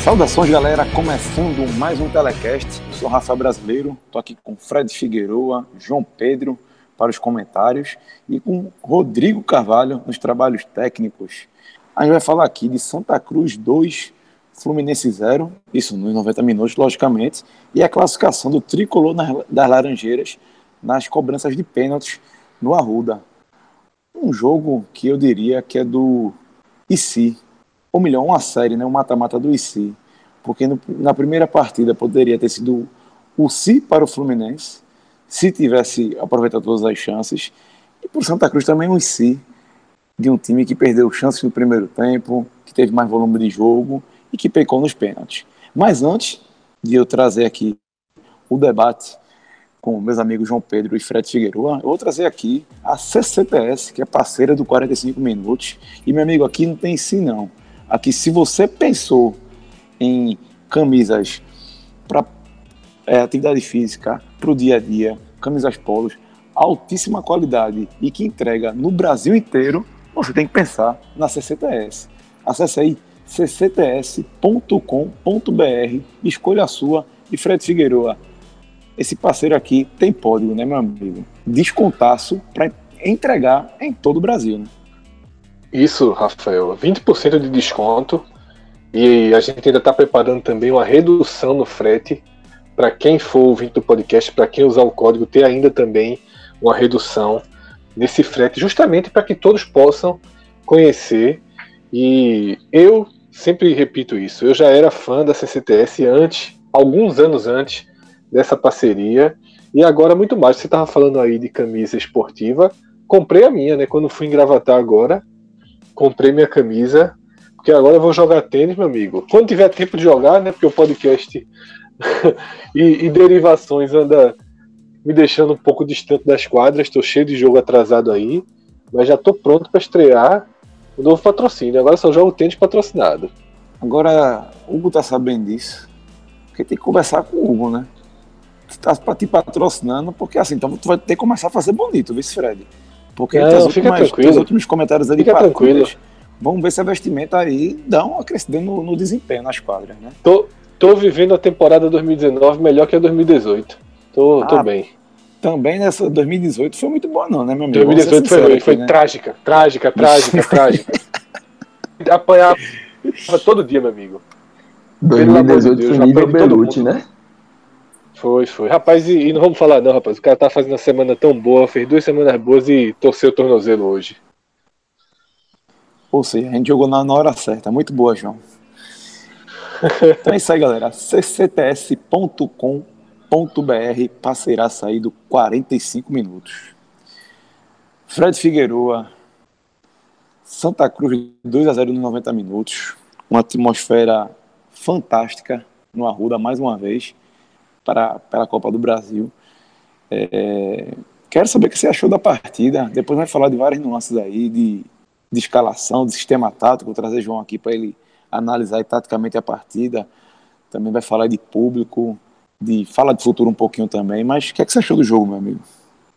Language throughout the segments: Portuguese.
Saudações, galera, começando mais um Telecast. Eu sou Rafael Brasileiro, estou aqui com Fred Figueroa, João Pedro para os comentários e com Rodrigo Carvalho nos trabalhos técnicos. A gente vai falar aqui de Santa Cruz 2, Fluminense 0, isso nos 90 minutos, logicamente, e a classificação do tricolor das Laranjeiras nas cobranças de pênaltis no Arruda. Um jogo que eu diria que é do IC, ou melhor, uma série, né, um mata-mata do IC, porque na primeira partida poderia ter sido o Si para o Fluminense, se tivesse aproveitado todas as chances, e por Santa Cruz também um Si, de um time que perdeu chances no primeiro tempo, que teve mais volume de jogo e que pecou nos pênaltis. Mas antes de eu trazer aqui o debate com meus amigos João Pedro e Fred Figueroa, eu vou trazer aqui a CCTS, que é parceira do 45 Minutos, e meu amigo, aqui não tem Si não. Aqui, se você pensou em camisas para atividade física, para o dia a dia, camisas polos, altíssima qualidade e que entrega no Brasil inteiro, você tem que pensar na CCTS. Acesse aí ccts.com.br, escolha a sua. E Fred Figueroa, esse parceiro aqui tem código, né, meu amigo? Descontaço para entregar em todo o Brasil, né? Isso, Rafael, 20% de desconto, e a gente ainda está preparando também uma redução no frete para quem for ouvinte do podcast, para quem usar o código, ter ainda também uma redução nesse frete, justamente para que todos possam conhecer. E eu sempre repito isso, eu já era fã da CCTS antes, alguns anos antes dessa parceria, e agora muito mais. Você estava falando aí de camisa esportiva, comprei a minha, né, quando fui em Gravatá agora. Comprei minha camisa, porque agora eu vou jogar tênis, meu amigo. Quando tiver tempo de jogar, né? Porque o podcast e derivações anda me deixando um pouco distante das quadras. Estou cheio de jogo atrasado aí, mas já estou pronto para estrear o novo patrocínio. Agora só jogo tênis patrocinado. Agora, o Hugo tá sabendo disso, porque tem que conversar com o Hugo, né? Tá te patrocinando, porque assim, então tu vai ter que começar a fazer bonito, viu, Fred? Porque Não, fica tranquilo. Os últimos comentários ali, fica tranquilo. Vamos ver se a vestimenta aí dá uma crescida no desempenho nas quadras, né? Tô vivendo a temporada 2019 melhor que a 2018. Tô bem. Também nessa 2018 foi muito boa não, né, meu amigo? 2018 foi né? Trágica. Apanhava todo dia, meu amigo. 2018 Deus, foi nível Belucci, né? Foi. Rapaz, e não vamos falar não, rapaz. O cara tá fazendo uma semana tão boa, fez 2 semanas boas e torceu o tornozelo hoje. Ou seja, a gente jogou na hora certa. Muito boa, João. Então é isso aí, galera. ccts.com.br, parceiraça aí do 45 minutos. Fred Figueroa, Santa Cruz 2-0 nos 90 minutos. Uma atmosfera fantástica no Arruda, mais uma vez, pela Copa do Brasil. Quero saber o que você achou da partida. Depois vai falar de várias nuances aí, de escalação, de sistema tático. Vou trazer João aqui para ele analisar taticamente a partida. Também vai falar de público, fala de futuro um pouquinho também. Mas o que é que você achou do jogo, meu amigo?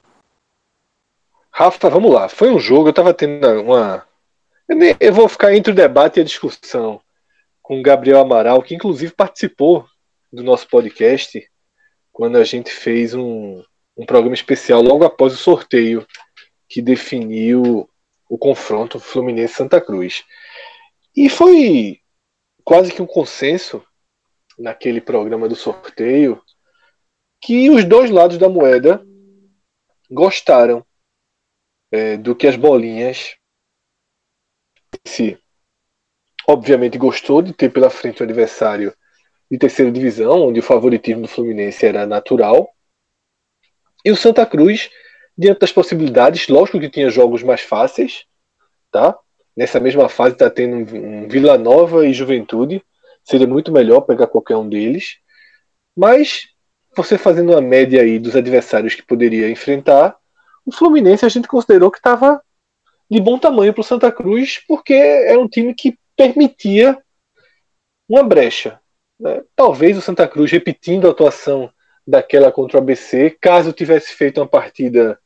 Rafa, vamos lá. Foi um jogo, eu estava tendo eu vou ficar entre o debate e a discussão com o Gabriel Amaral, que inclusive participou do nosso podcast quando a gente fez um programa especial logo após o sorteio que definiu o confronto Fluminense-Santa Cruz. E foi quase que um consenso naquele programa do sorteio que os dois lados da moeda gostaram do que as bolinhas obviamente gostou de ter pela frente o adversário de terceira divisão, onde o favoritismo do Fluminense era natural, e o Santa Cruz, diante das possibilidades, lógico que tinha jogos mais fáceis, tá? Nessa mesma fase está tendo um Vila Nova e Juventude, seria muito melhor pegar qualquer um deles, mas você fazendo uma média aí dos adversários que poderia enfrentar, o Fluminense a gente considerou que estava de bom tamanho para o Santa Cruz, porque era um time que permitia uma brecha, né? Talvez o Santa Cruz, repetindo a atuação daquela contra o ABC, caso tivesse feito uma partida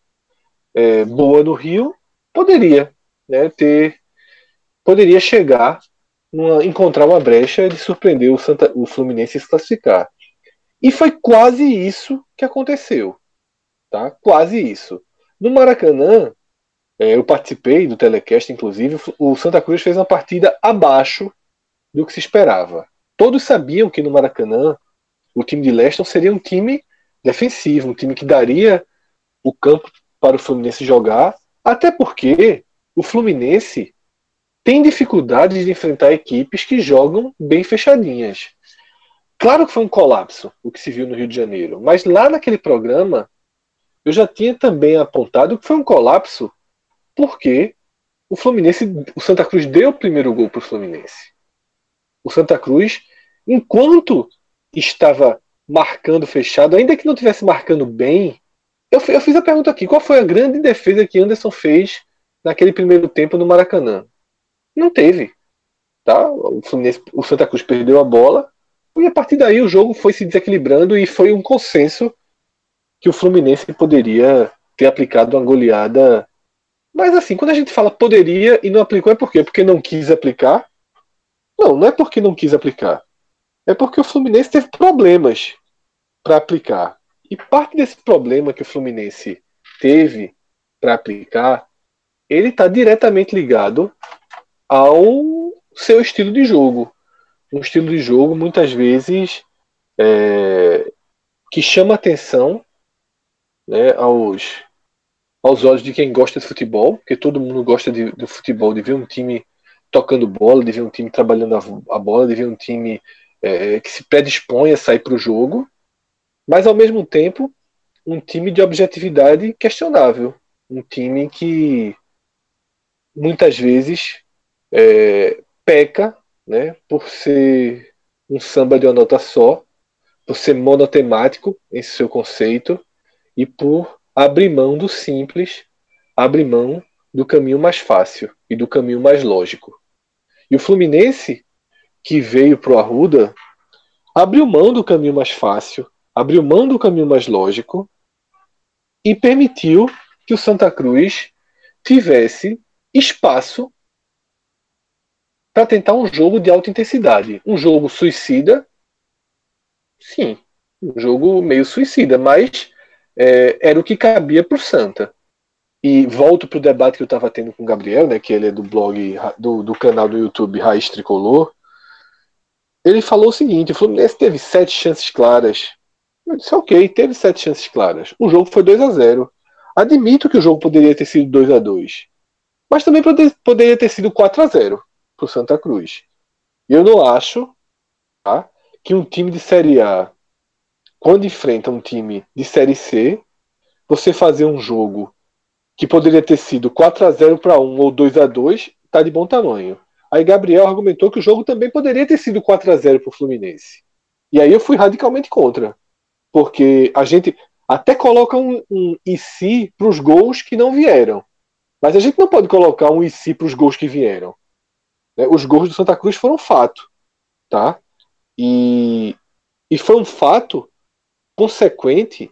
boa no Rio, poderia, né, poderia chegar encontrar uma brecha de surpreender o Fluminense e se classificar. E foi quase isso que aconteceu. Tá? Quase isso. No Maracanã, eu participei do telecast, inclusive, o Santa Cruz fez uma partida abaixo do que se esperava. Todos sabiam que no Maracanã o time de Leston seria um time defensivo, um time que daria o campo para o Fluminense jogar, até porque o Fluminense tem dificuldade de enfrentar equipes que jogam bem fechadinhas. Claro que foi um colapso o que se viu no Rio de Janeiro, mas lá naquele programa eu já tinha também apontado que foi um colapso porque o Santa Cruz deu o primeiro gol para o Fluminense. O Santa Cruz, enquanto estava marcando fechado, ainda que não estivesse marcando bem, eu fiz a pergunta aqui: qual foi a grande defesa que Anderson fez naquele primeiro tempo no Maracanã? Não teve. Tá? O Santa Cruz perdeu a bola e a partir daí o jogo foi se desequilibrando e foi um consenso que o Fluminense poderia ter aplicado uma goleada. Mas assim, quando a gente fala poderia e não aplicou, é por quê? Porque não quis aplicar? Não, não é porque não quis aplicar. É porque o Fluminense teve problemas para aplicar. E parte desse problema que o Fluminense teve para aplicar, ele está diretamente ligado ao seu estilo de jogo. Um estilo de jogo, muitas vezes, que chama atenção, né, aos olhos de quem gosta de futebol, porque todo mundo gosta do futebol, de ver um time tocando bola, de ver um time trabalhando a bola, de ver um time que se predispõe a sair para o jogo, mas ao mesmo tempo um time de objetividade questionável, um time que muitas vezes peca, né, por ser um samba de uma nota só, por ser monotemático em seu conceito e por abrir mão do simples, abrir mão do caminho mais fácil e do caminho mais lógico. E o Fluminense, que veio para o Arruda, abriu mão do caminho mais fácil, abriu mão do caminho mais lógico e permitiu que o Santa Cruz tivesse espaço para tentar um jogo de alta intensidade. Um jogo suicida, sim, um jogo meio suicida, mas era o que cabia para o Santa. E volto para o debate que eu estava tendo com o Gabriel, né, que ele é do blog, do canal do YouTube Raiz Tricolor. Ele falou o seguinte: o Fluminense teve 7 chances claras. Eu disse, ok, teve 7 chances claras. O jogo foi 2-0. Admito que o jogo poderia ter sido 2-2, mas também poderia ter sido 4-0 para o Santa Cruz. E eu não acho, tá, que um time de Série A, quando enfrenta um time de Série C, você fazer um jogo que poderia ter sido 4-0 para 1 ou 2-2, tá de bom tamanho. Aí Gabriel argumentou que o jogo também poderia ter sido 4-0 para o Fluminense. E aí eu fui radicalmente contra. Porque a gente até coloca um e se para os gols que não vieram. Mas a gente não pode colocar um e se para os gols que vieram. Os gols do Santa Cruz foram fato. Tá? E foi um fato consequente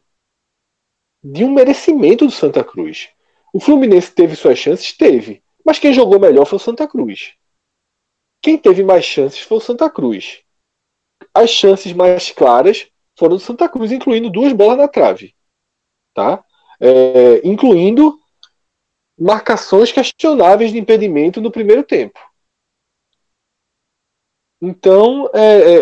de um merecimento do Santa Cruz. O Fluminense teve suas chances? Teve. Mas quem jogou melhor foi o Santa Cruz. Quem teve mais chances foi o Santa Cruz. As chances mais claras foram do Santa Cruz, incluindo 2 bolas na trave. Tá? Incluindo marcações questionáveis de impedimento no primeiro tempo. Então,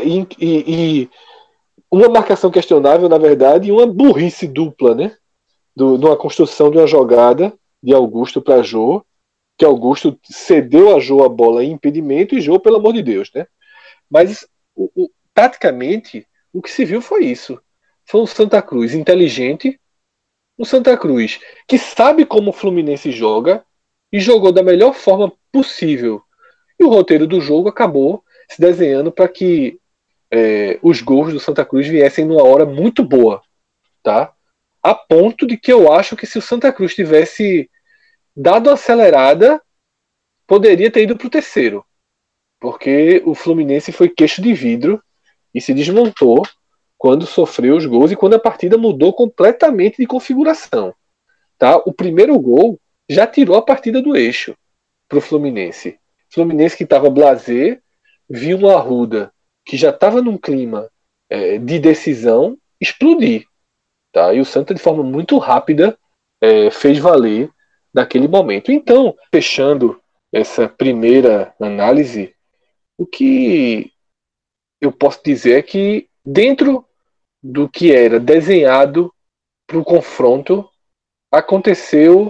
uma marcação questionável, na verdade, e uma burrice dupla, né? Numa construção de uma jogada de Augusto para Jô, que Augusto cedeu a Jô a bola em impedimento e Jô, pelo amor de Deus, né? Mas, taticamente, o que se viu foi isso. Foi um Santa Cruz inteligente, um Santa Cruz que sabe como o Fluminense joga e jogou da melhor forma possível. E o roteiro do jogo acabou se desenhando para que os gols do Santa Cruz viessem numa hora muito boa, tá? A ponto de que eu acho que se o Santa Cruz tivesse dado uma acelerada, poderia ter ido para o terceiro. Porque o Fluminense foi queixo de vidro e se desmontou quando sofreu os gols e quando a partida mudou completamente de configuração. Tá? O primeiro gol já tirou a partida do eixo para o Fluminense. Fluminense que estava blasé, vi um Arruda que já estava num clima de decisão explodir. Tá? E o Santa, de forma muito rápida, fez valer naquele momento. Então, fechando essa primeira análise, o que eu posso dizer é que, dentro do que era desenhado para o confronto, aconteceu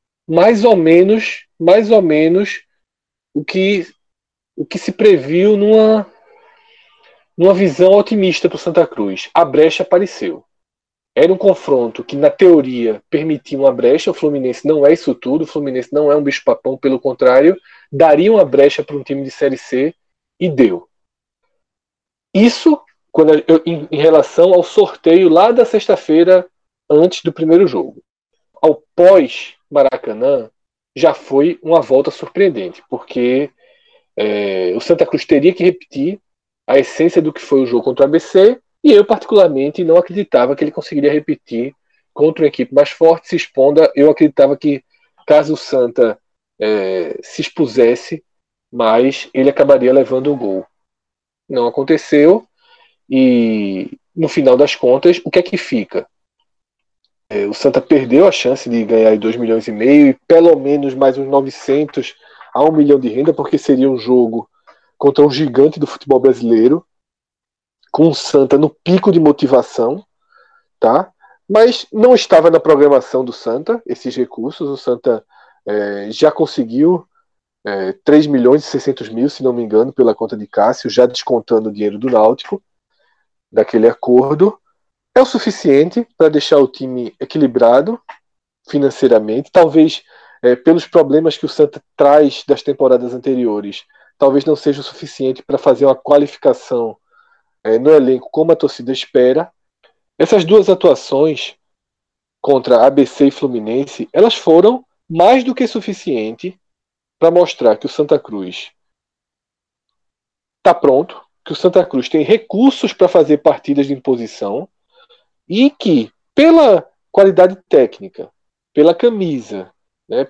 mais ou menos o que, o que se previu numa visão otimista para o Santa Cruz. A brecha apareceu. Era um confronto que, na teoria, permitia uma brecha. O Fluminense não é isso tudo. O Fluminense não é um bicho-papão, pelo contrário, daria uma brecha para um time de Série C e deu. Isso em relação ao sorteio lá da sexta-feira, antes do primeiro jogo. Ao pós-Maracanã, já foi uma volta surpreendente, porque o Santa Cruz teria que repetir a essência do que foi o jogo contra o ABC, e eu, particularmente, não acreditava que ele conseguiria repetir contra uma equipe mais forte, se expondo. Eu acreditava que, caso o Santa se expusesse, mais ele acabaria levando o gol. Não aconteceu, e no final das contas, o que é que fica? O Santa perdeu a chance de ganhar 2,5 milhões e pelo menos mais uns 900 a 1 milhão de renda, porque seria um jogo contra um gigante do futebol brasileiro, com o Santa no pico de motivação, tá? Mas não estava na programação do Santa esses recursos. O Santa já conseguiu 3 milhões e 600 mil, se não me engano, pela conta de Cássio, já descontando o dinheiro do Náutico, daquele acordo. É o suficiente para deixar o time equilibrado financeiramente. Talvez, pelos problemas que o Santa traz das temporadas anteriores, talvez não seja o suficiente para fazer uma qualificação no elenco como a torcida espera. Essas duas atuações contra ABC e Fluminense, elas foram mais do que suficiente para mostrar que o Santa Cruz está pronto, que o Santa Cruz tem recursos para fazer partidas de imposição e que, pela qualidade técnica, pela camisa, né,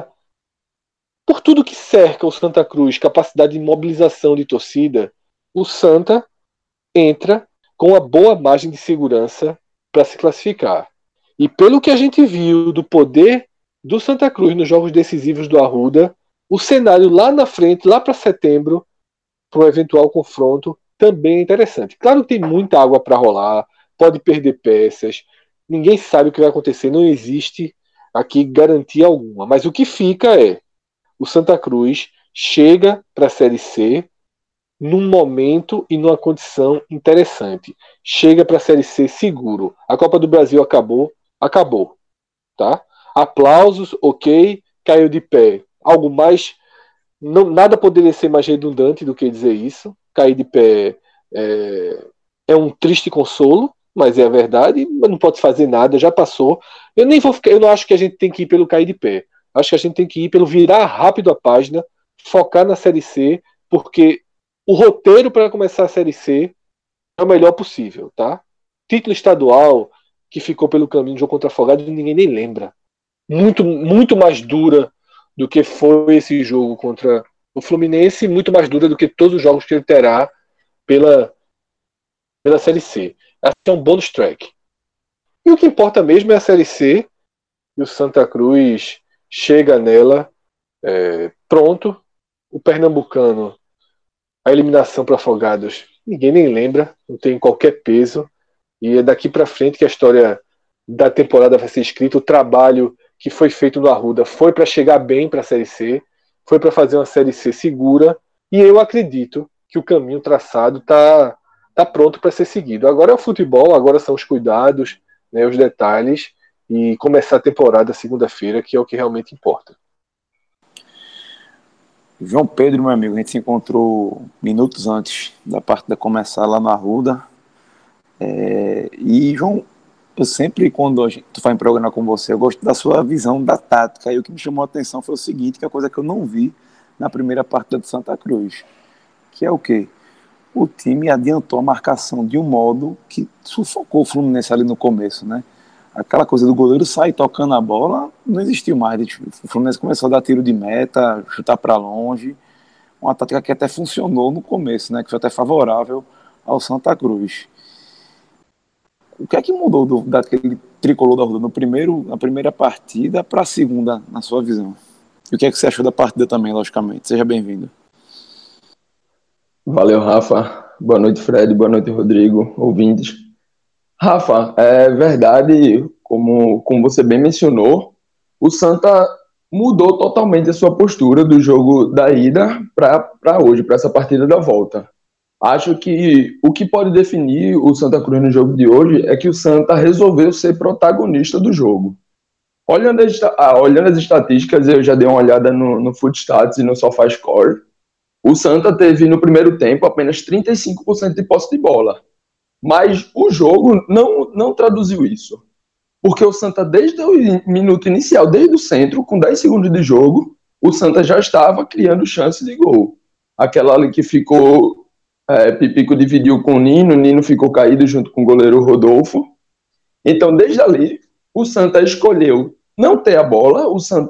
por tudo que cerca o Santa Cruz, capacidade de mobilização de torcida, o Santa entra com uma boa margem de segurança para se classificar. E pelo que a gente viu do poder do Santa Cruz nos jogos decisivos do Arruda, o cenário lá na frente, lá para setembro, para um eventual confronto, também é interessante. Claro que tem muita água para rolar, pode perder peças, ninguém sabe o que vai acontecer, não existe aqui garantia alguma. Mas o que fica é, o Santa Cruz chega para a Série C num momento e numa condição interessante. Chega para a Série C seguro. A Copa do Brasil acabou, tá? Aplausos, ok, caiu de pé. Algo mais, nada poderia ser mais redundante do que dizer isso. Cair de pé é um triste consolo, mas é a verdade. Não pode fazer nada, já passou. Eu não acho que a gente tem que ir pelo cair de pé. Acho que a gente tem que ir pelo virar rápido a página, focar na Série C, porque o roteiro para começar a Série C é o melhor possível, tá? Título estadual que ficou pelo caminho do jogo contra Afogados, ninguém nem lembra. Muito, muito mais dura do que foi esse jogo contra o Fluminense, muito mais dura do que todos os jogos que ele terá pela Série C. Acho que é um bônus track. E o que importa mesmo é a Série C, e o Santa Cruz chega nela pronto. O Pernambucano, a eliminação para Afogados, ninguém nem lembra, não tem qualquer peso. E é daqui para frente que a história da temporada vai ser escrita. O trabalho que foi feito no Arruda foi para chegar bem para a Série C, foi para fazer uma Série C segura, e eu acredito que o caminho traçado está pronto para ser seguido. Agora é o futebol, agora são os cuidados, né, os detalhes, e começar a temporada segunda-feira, que é o que realmente importa. João Pedro, meu amigo, a gente se encontrou minutos antes da partida começar lá na Arruda. E, João, eu sempre, quando tu faz um programa com você, eu gosto da sua visão da tática. E o que me chamou a atenção foi o seguinte, que é a coisa que eu não vi na primeira partida do Santa Cruz. Que é o quê? O time adiantou a marcação de um modo que sufocou o Fluminense ali no começo, né? Aquela coisa do goleiro sair tocando a bola não existiu mais. O Fluminense começou a dar tiro de meta, chutar para longe. uma tática que até funcionou no começo, né? Que foi até favorável ao Santa Cruz. O que é que mudou daquele tricolor da Ruda na primeira partida para a segunda, na sua visão? E o que é que você achou da partida também, logicamente? Seja bem-vindo. Valeu, Rafa. Boa noite, Fred. Boa noite, Rodrigo, ouvintes. Rafa, é verdade, como você bem mencionou, o Santa mudou totalmente a sua postura do jogo da ida para hoje, para essa partida da volta. Acho que o que pode definir o Santa Cruz no jogo de hoje é que o Santa resolveu ser protagonista do jogo. Olhando as estatísticas, eu já dei uma olhada no Footstats e no SofaScore. O Santa teve no primeiro tempo apenas 35% de posse de bola. Mas o jogo não traduziu isso. Porque o Santa, desde o minuto inicial, desde o centro, com 10 segundos de jogo, o Santa já estava criando chance de gol. Aquela ali que ficou, Pipico dividiu com o Nino ficou caído junto com o goleiro Rodolfo. Então, desde ali, o Santa escolheu não ter a bola,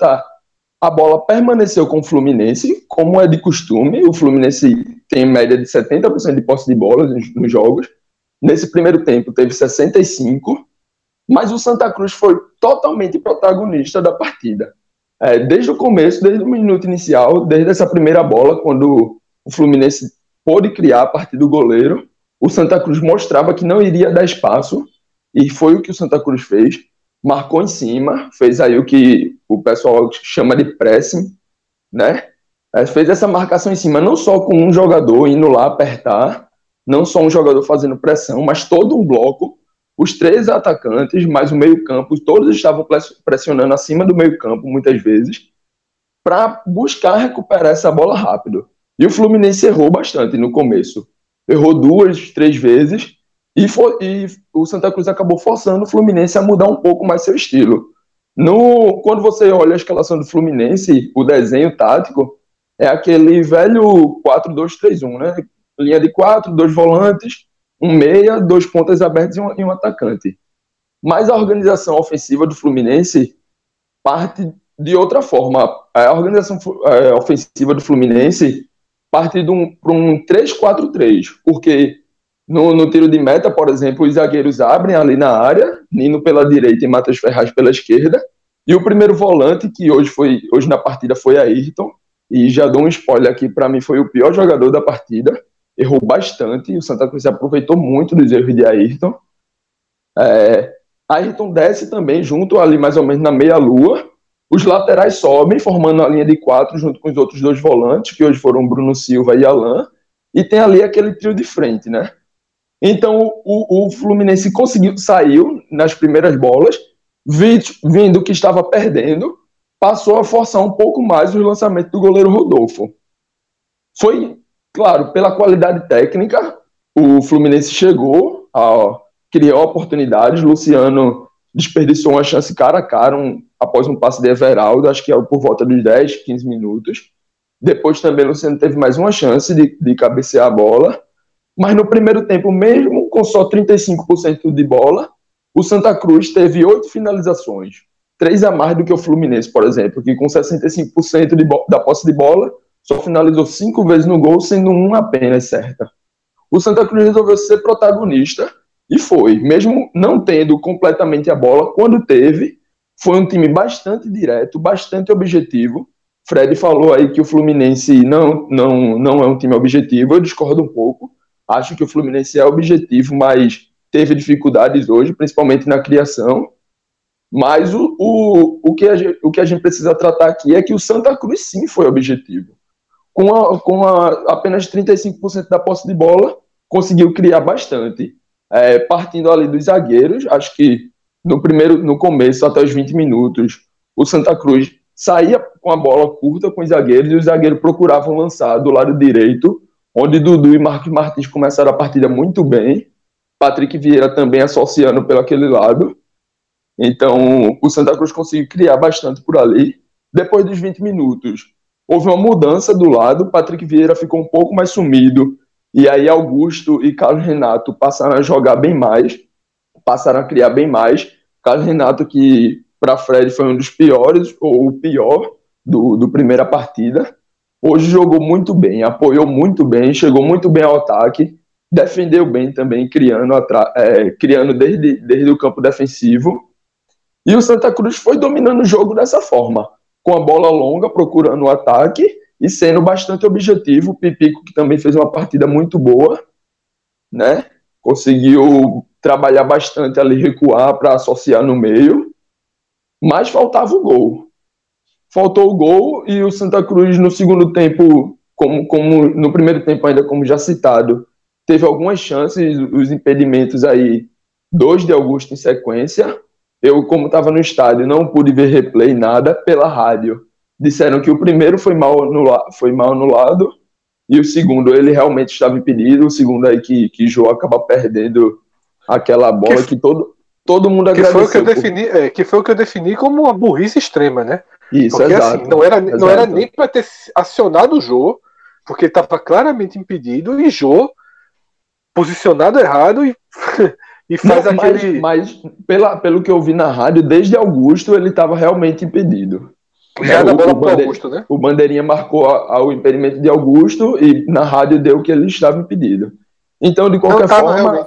a bola permaneceu com o Fluminense, como é de costume. O Fluminense tem média de 70% de posse de bola nos jogos. Nesse primeiro tempo teve 65%, mas o Santa Cruz foi totalmente protagonista da partida. Desde o começo, desde o minuto inicial, desde essa primeira bola, quando o Fluminense pôde criar a partir do goleiro, o Santa Cruz mostrava que não iria dar espaço, e foi o que o Santa Cruz fez. Marcou em cima, fez aí o que o pessoal chama de pressing, né? Fez essa marcação em cima, não só com um jogador indo lá apertar, não só um jogador fazendo pressão, mas todo um bloco, os 3 atacantes, mais o meio-campo, todos estavam pressionando acima do meio-campo, muitas vezes, para buscar recuperar essa bola rápido. E o Fluminense errou bastante no começo. Errou 2, 3 vezes, e o Santa Cruz acabou forçando o Fluminense a mudar um pouco mais seu estilo. Quando você olha a escalação do Fluminense, o desenho tático, é aquele velho 4-2-3-1, né? Linha de 4, 2 volantes, um meia, 2 pontas abertas e um atacante. Mas a organização ofensiva do Fluminense parte de outra forma. A organização ofensiva do Fluminense parte para um 3-4-3, porque no tiro de meta, por exemplo, os zagueiros abrem ali na área, Nino pela direita e Matheus Ferraz pela esquerda, e o primeiro volante, que hoje na partida foi Ayrton, e já dou um spoiler aqui, para mim foi o pior jogador da partida, errou bastante, o Santa Cruz aproveitou muito dos erros de Ayrton. Ayrton desce também junto ali mais ou menos na meia-lua, os laterais sobem, formando a linha de 4 junto com os outros 2 volantes, que hoje foram Bruno Silva e Alan, e tem ali aquele trio de frente, né? Então o Fluminense saiu nas primeiras bolas, vindo que estava perdendo, passou a forçar um pouco mais o lançamento do goleiro Rodolfo. Foi, claro, pela qualidade técnica, o Fluminense chegou, criou oportunidades, Luciano desperdiçou uma chance cara a cara após um passe de Everaldo, acho que por volta dos 10, 15 minutos. Depois também o Luciano teve mais uma chance de cabecear a bola. Mas no primeiro tempo, mesmo com só 35% de bola, o Santa Cruz teve 8 finalizações. 3 a mais do que o Fluminense, por exemplo, que com 65% da posse de bola, só finalizou 5 vezes no gol, sendo 1 apenas certa. O Santa Cruz resolveu ser protagonista, e foi. Mesmo não tendo completamente a bola, quando teve, foi um time bastante direto, bastante objetivo. Fred falou aí que o Fluminense não é um time objetivo, eu discordo um pouco. Acho que o Fluminense é objetivo, mas teve dificuldades hoje, principalmente na criação. Mas o que a gente precisa tratar aqui é que o Santa Cruz sim foi objetivo. Com apenas 35% da posse de bola, conseguiu criar bastante. Partindo ali dos zagueiros, acho que no começo, até os 20 minutos, o Santa Cruz saía com a bola curta com os zagueiros e os zagueiros procuravam lançar do lado direito, onde Dudu e Marcos Martins começaram a partida muito bem, Patrick Vieira também associando pelo aquele lado. Então o Santa Cruz conseguiu criar bastante por ali. Depois dos 20 minutos, houve uma mudança do lado, Patrick Vieira ficou um pouco mais sumido, e aí Augusto e Carlos Renato passaram a jogar bem mais, passaram a criar bem mais. Carlos Renato, que para Fred foi um dos piores, ou o pior, do primeira partida. Hoje jogou muito bem, apoiou muito bem, chegou muito bem ao ataque, defendeu bem também, criando desde o campo defensivo. E o Santa Cruz foi dominando o jogo dessa forma, com a bola longa, procurando o ataque e sendo bastante objetivo. O Pipico, que também fez uma partida muito boa, né? Conseguiu trabalhar bastante ali, recuar para associar no meio, mas faltava o gol. Faltou o gol e o Santa Cruz no segundo tempo, como no primeiro tempo ainda, como já citado, teve algumas chances, os impedimentos aí, 2 de Augusto em sequência. Eu, como estava no estádio, não pude ver replay, nada, pela rádio. Disseram que o primeiro foi mal anulado e o segundo ele realmente estava impedido. O segundo aí que Jô acaba perdendo aquela bola que todo mundo agradeceu. Que foi o que eu defini como uma burrice extrema, né? Isso, porque exato, assim, não era nem para ter acionado o Jô, porque estava claramente impedido, e Jô posicionado errado e faz aquele. Mas pelo que eu vi na rádio, desde Augusto ele estava realmente impedido. Já da bola para Augusto, né? O Bandeirinha marcou o impedimento de Augusto e na rádio deu que ele estava impedido. Então, de qualquer forma,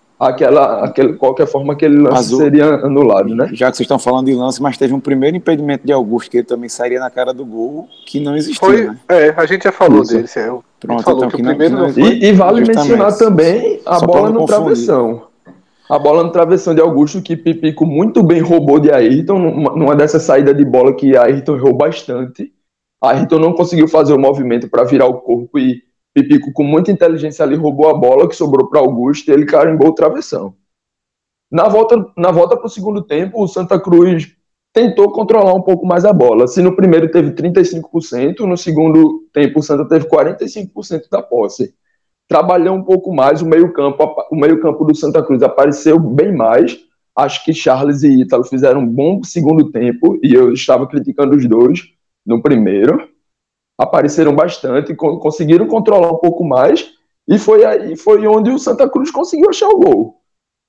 qualquer forma aquele lance seria anulado, né? Já que vocês estão falando de lance, mas teve um primeiro impedimento de Augusto que ele também sairia na cara do gol, que não existiu, né? A gente já falou dele, Pronto, falou então que o primeiro não foi. E vale mencionar também a bola no travessão. A bola no travessão de Augusto, que Pipico muito bem roubou de Ayrton, numa dessa saída de bola que Ayrton errou bastante. Ayrton não conseguiu fazer o movimento para virar o corpo e Pipico, com muita inteligência ali, roubou a bola que sobrou para Augusto e ele carimbou o travessão. Na volta para o segundo tempo, o Santa Cruz tentou controlar um pouco mais a bola. Se no primeiro teve 35%, no segundo tempo o Santa teve 45% da posse. Trabalhou um pouco mais o meio-campo do Santa Cruz apareceu bem mais. Acho que Charles e Ítalo fizeram um bom segundo tempo e eu estava criticando os dois no primeiro. Apareceram bastante, conseguiram controlar um pouco mais e foi onde o Santa Cruz conseguiu achar o gol.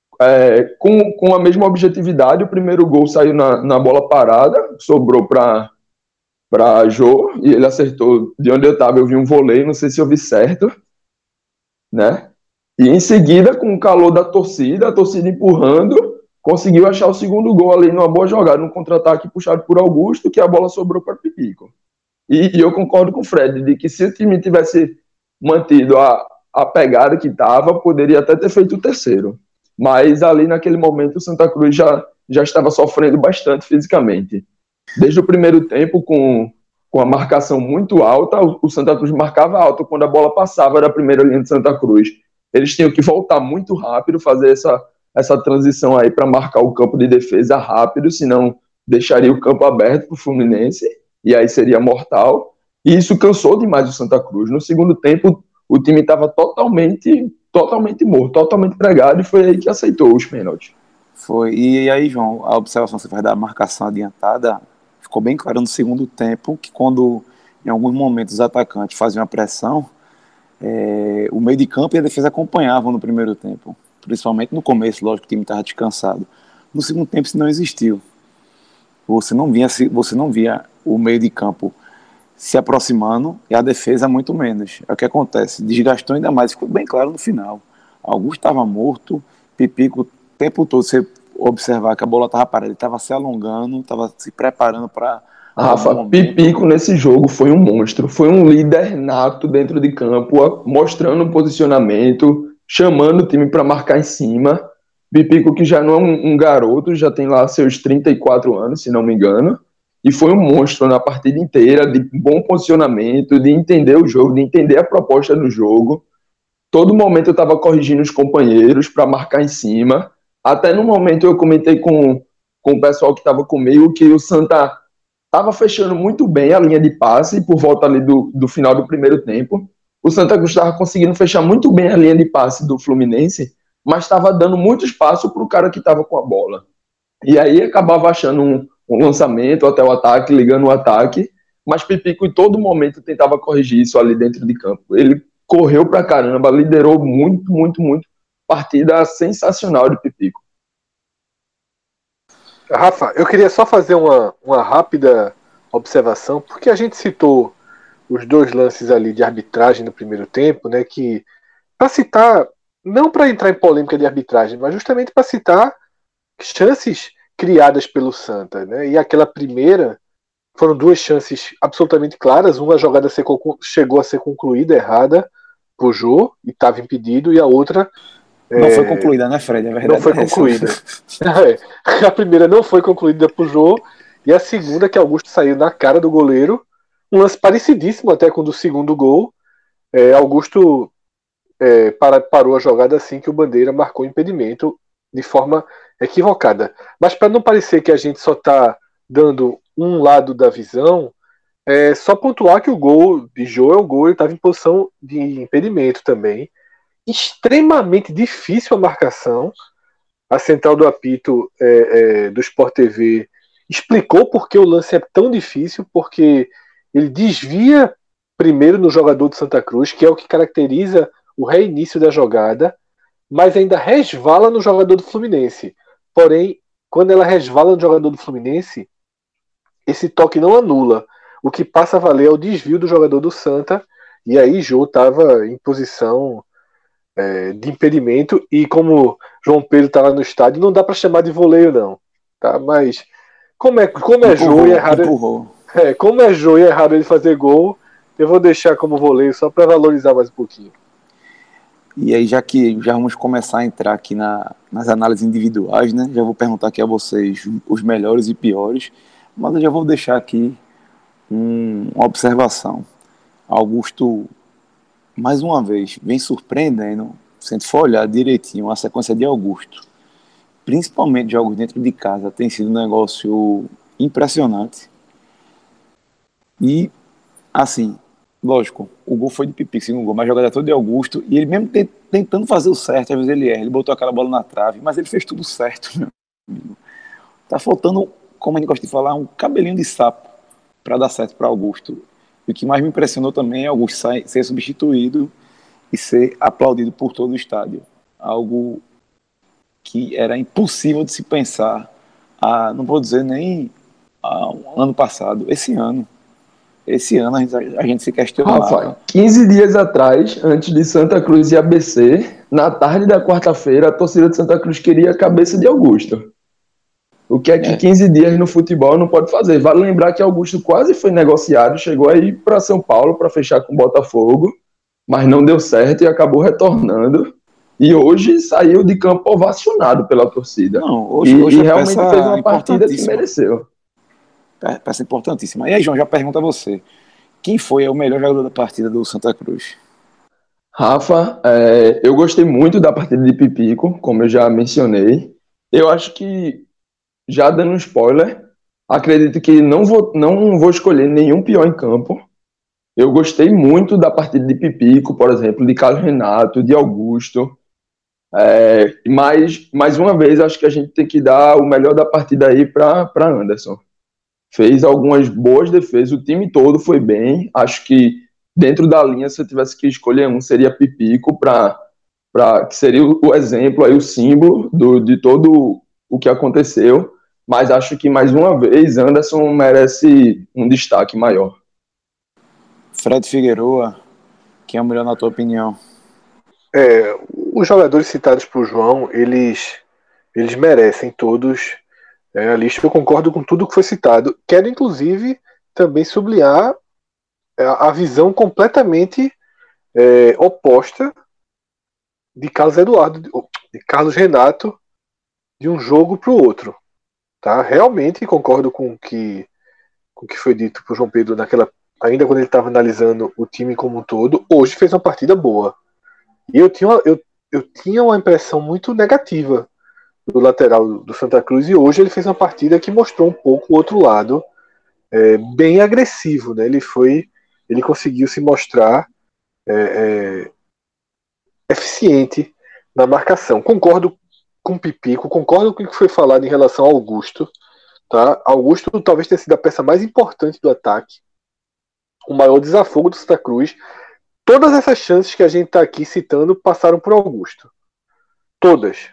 Com a mesma objetividade, o primeiro gol saiu na bola parada, sobrou para Jô e ele acertou de onde eu estava. Eu vi um voleio, não sei se eu vi certo, né? E em seguida, com o calor da torcida, a torcida empurrando, conseguiu achar o segundo gol ali numa boa jogada, num contra-ataque puxado por Augusto, que a bola sobrou para Pipico. E eu concordo com o Fred, de que se o time tivesse mantido a pegada que estava, poderia até ter feito o terceiro. Mas ali naquele momento o Santa Cruz já estava sofrendo bastante fisicamente. Desde o primeiro tempo, com a marcação muito alta, o Santa Cruz marcava alto quando a bola passava da primeira linha de Santa Cruz. Eles tinham que voltar muito rápido, fazer essa transição aí para marcar o campo de defesa rápido, senão deixaria o campo aberto para o Fluminense, e aí seria mortal. E isso cansou demais o Santa Cruz. No segundo tempo, o time estava totalmente morto, totalmente pregado, e foi aí que aceitou os pênaltis. Foi. E aí, João, a observação que você faz da marcação adiantada ficou bem claro no segundo tempo, que quando em alguns momentos os atacantes faziam a pressão, o meio de campo e a defesa acompanhavam no primeiro tempo, principalmente no começo, lógico que o time estava descansado. No segundo tempo isso não existiu. Você não via o meio de campo se aproximando e a defesa muito menos. É o que acontece, desgastou ainda mais, ficou bem claro no final. Augusto estava morto, Pipico o tempo todo, você observar que a bola estava parada, ele estava se alongando, estava se preparando para... Rafa, Pipico nesse jogo foi um monstro, foi um líder nato dentro de campo, mostrando o posicionamento, chamando o time para marcar em cima. Pipico, que já não é um garoto, já tem lá seus 34 anos, se não me engano, e foi um monstro na partida inteira, de bom posicionamento, de entender o jogo, de entender a proposta do jogo. Todo momento eu estava corrigindo os companheiros para marcar em cima. Até no momento eu comentei com o pessoal que estava comigo que o Santa estava fechando muito bem a linha de passe por volta ali do final do primeiro tempo. O Santa Cruz estava conseguindo fechar muito bem a linha de passe do Fluminense, mas estava dando muito espaço para o cara que estava com a bola. E aí acabava achando um lançamento até o ataque, ligando o ataque, mas Pipico em todo momento tentava corrigir isso ali dentro de campo. Ele correu pra caramba, liderou muito, muito, muito. Partida sensacional de Pipico. Rafa, eu queria só fazer uma rápida observação, porque a gente citou os dois lances ali de arbitragem no primeiro tempo, né, que, para citar, não para entrar em polêmica de arbitragem, mas justamente para citar chances criadas pelo Santa, né, e aquela primeira foram duas chances absolutamente claras, uma jogada chegou a ser concluída errada por Jô e estava impedido, e a outra Não foi concluída, né, Fred? A não verdade foi é essa. concluída. A primeira não foi concluída por Jô, e a segunda que Augusto saiu na cara do goleiro, um lance parecidíssimo até com o do segundo gol. Augusto parou a jogada assim que o Bandeira marcou o impedimento de forma equivocada. Mas para não parecer que a gente só está dando um lado da visão, só pontuar que o gol de Jô é um gol, ele estava em posição de impedimento também. Extremamente difícil a marcação. A central do apito do Sport TV explicou por que o lance é tão difícil, porque ele desvia primeiro no jogador do Santa Cruz, que é o que caracteriza o reinício da jogada, mas ainda resvala no jogador do Fluminense. Porém, quando ela resvala no jogador do Fluminense, esse toque não anula. O que passa a valer é o desvio do jogador do Santa, e aí Jô estava em posição de impedimento, e como João Pedro estava no estádio, não dá para chamar de voleio não, tá? Mas como é Jô e é raro, Empurrou. como é Jô e é raro ele fazer gol, eu vou deixar como voleio só para valorizar mais um pouquinho. E aí, já que já vamos começar a entrar aqui nas análises individuais, né? Já vou perguntar aqui a vocês os melhores e piores, mas eu já vou deixar aqui uma observação. Augusto, mais uma vez, vem surpreendendo, se a gente for olhar direitinho a sequência de Augusto, principalmente jogos dentro de casa, tem sido um negócio impressionante. E, assim, lógico, o gol foi de Pipico, segundo gol, mas a jogada toda de Augusto, e ele mesmo tentando fazer o certo, às vezes ele erra, ele botou aquela bola na trave, mas ele fez tudo certo, meu amigo. Tá faltando, como a gente gosta de falar, um cabelinho de sapo para dar certo para Augusto. E o que mais me impressionou também é Augusto ser substituído e ser aplaudido por todo o estádio. Algo que era impossível de se pensar, não vou dizer nem um ano passado, esse ano. Esse ano a gente se questionava. Rafa, 15 dias atrás, antes de Santa Cruz e ABC, na tarde da quarta-feira, a torcida de Santa Cruz queria a cabeça de Augusto. O que é que 15 dias no futebol não pode fazer? Vale lembrar que Augusto quase foi negociado, chegou aí para São Paulo para fechar com o Botafogo, mas não deu certo e acabou retornando. E hoje saiu de campo ovacionado pela torcida. Não, hoje e é realmente peça fez uma partida que mereceu. Peça importantíssima. E aí, João, já pergunta a você. Quem foi o melhor jogador da partida do Santa Cruz? Rafa, eu gostei muito da partida de Pipico, como eu já mencionei. Eu acho que, já dando um spoiler, acredito que não vou escolher nenhum pior em campo. Eu gostei muito da partida de Pipico, por exemplo, de Carlos Renato, de Augusto. Mas, mais uma vez, acho que a gente tem que dar o melhor da partida aí para Anderson. Fez algumas boas defesas, o time todo foi bem. Acho que dentro da linha, se eu tivesse que escolher um, seria Pipico, que seria o exemplo, aí, o símbolo de todo o que aconteceu. Mas acho que, mais uma vez, Anderson merece um destaque maior. Fred Figueroa, quem é o melhor na tua opinião? Os jogadores citados por João, eles merecem todos a lista. Eu concordo com tudo que foi citado. Quero, inclusive, também sublinhar a visão completamente oposta de Carlos Eduardo, de Carlos Renato, de um jogo para o outro. Tá? Realmente concordo com o que foi dito por João Pedro ainda quando ele estava analisando o time como um todo. Hoje fez uma partida boa. E eu tinha uma impressão muito negativa do lateral do Santa Cruz, e hoje ele fez uma partida que mostrou um pouco o outro lado, bem agressivo, né? Ele conseguiu se mostrar eficiente na marcação. Concordo com o Pipico, concordo com o que foi falado em relação ao Augusto. Tá? Augusto talvez tenha sido a peça mais importante do ataque, o maior desafogo do Santa Cruz. Todas essas chances que a gente está aqui citando passaram por Augusto. Todas.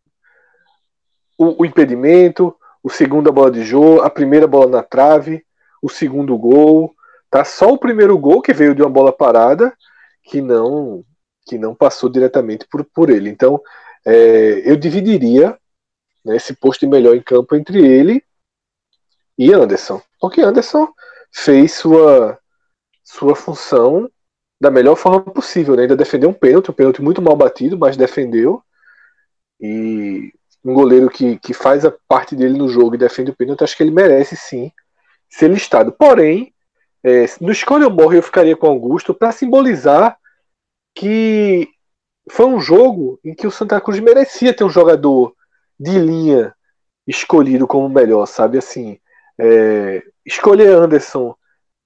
O impedimento, o segundo a bola de Jô, a primeira bola na trave, o segundo gol. Tá? Só o primeiro gol, que veio de uma bola parada, que não passou diretamente por ele. Então, eu dividiria, né, esse posto de melhor em campo entre ele e Anderson. Porque Anderson fez sua função da melhor forma possível, né? Ainda defendeu um pênalti muito mal batido, mas defendeu. E um goleiro que faz a parte dele no jogo e defende o pênalti, acho que ele merece sim ser listado. Porém, no escolha ou morre eu ficaria com Augusto para simbolizar que foi um jogo em que o Santa Cruz merecia ter um jogador de linha escolhido como melhor, sabe? Assim, escolher Anderson,